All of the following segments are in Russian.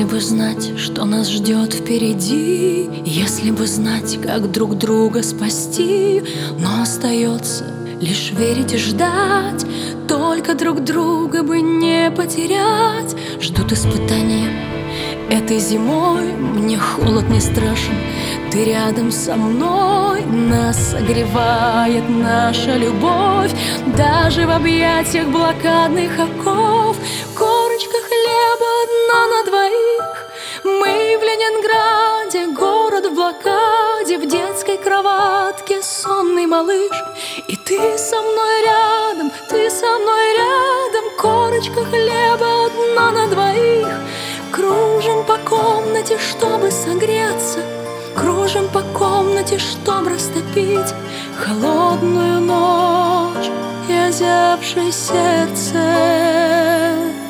Если бы знать, что нас ждет впереди, если бы знать, как друг друга спасти, но остается лишь верить и ждать, только друг друга бы не потерять. Ждут испытания этой зимой, мне холод не страшен, ты рядом со мной. Нас согревает наша любовь, даже в объятиях блокадных оков. Корочка хлеба одна на двоих, мы в Ленинграде, город в блокаде, в детской кроватке сонный малыш. И ты со мной рядом, ты со мной рядом, корочка хлеба одна на двоих. Кружим по комнате, чтобы согреться, кружим по комнате, чтобы растопить холодную ночь и озябшее сердце.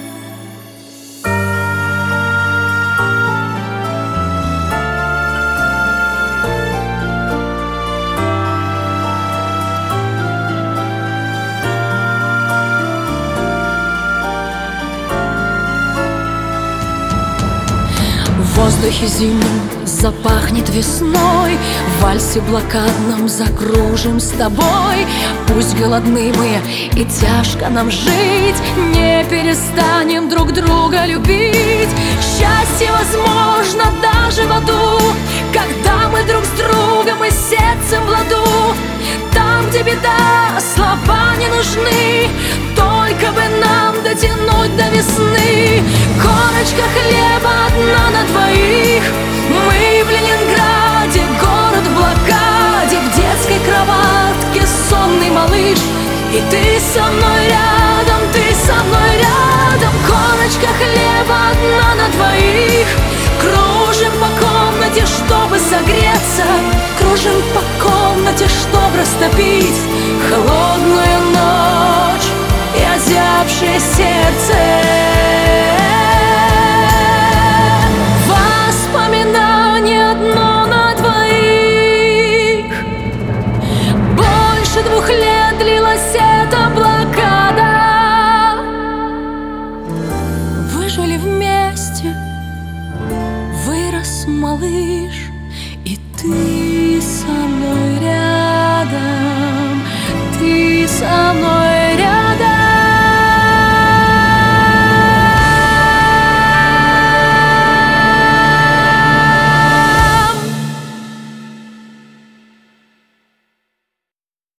В воздухе зимнем запахнет весной, в вальсе блокадном закружим с тобой. Пусть голодны мы и тяжко нам жить, не перестанем друг друга любить. Счастье возможно даже в аду, когда мы друг с другом и сердцем в ладу. Там, где беда, слова не нужны, только бы нам дотянуть до весны. Корочка хлеба одна на двоих, мы в Ленинграде, город в блокаде, в детской кроватке сонный малыш. И ты со мной рядом, ты со мной рядом, корочка хлеба одна на двоих. Кружим по комнате, чтобы согреться, кружим по комнате, чтобы растопить холодную ночь и озябшее сердце. Воспоминание одно на двоих. Больше 2 лет длилась эта блокада. Выжили вместе, вырос малыш. И ты со мной рядом, ты со мной.